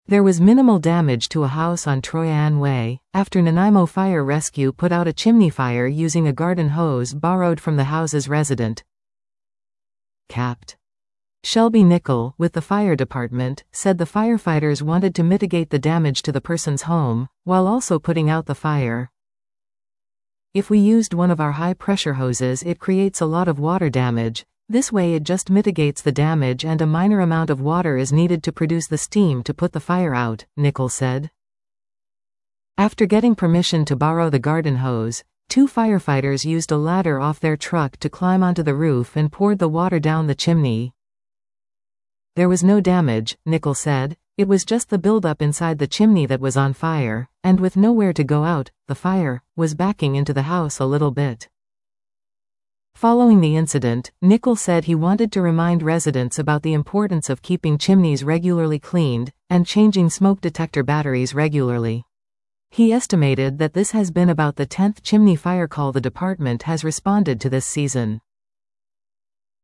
There was minimal damage to a house on Troy Ann Way, after Nanaimo Fire Rescue put out a chimney fire using a garden hose borrowed from the house's resident. Capt. Shelby Nickel, with the fire department, said the firefighters wanted to mitigate the damage to the person's home, while also putting out the fire. If we used one of our high-pressure hoses, it creates a lot of water damage. This way it just mitigates the damage and a minor amount of water is needed to produce the steam to put the fire out, Nickel said. After getting permission to borrow the garden hose, 2 firefighters used a ladder off their truck to climb onto the roof and poured the water down the chimney. There was no damage, Nickel said. It was just the buildup inside the chimney that was on fire, and with nowhere to go out, the fire was backing into the house a little bit. Following the incident, Nickel said he wanted to remind residents about the importance of keeping chimneys regularly cleaned, and changing smoke detector batteries regularly. He estimated that this has been about the 10th chimney fire call the department has responded to this season.